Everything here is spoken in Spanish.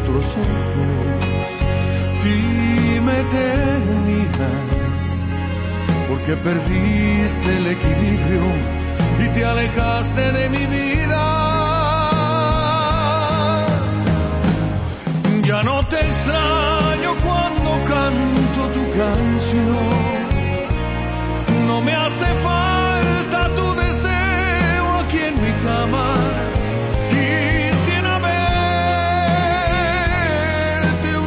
otros ojos. Dime, eternidad, porque perdiste el equilibrio y te alejaste de mi vida. Ya no te extraño cuando canto tu canción. No me hace falta tu deseo aquí en mi cama. Y sin haberte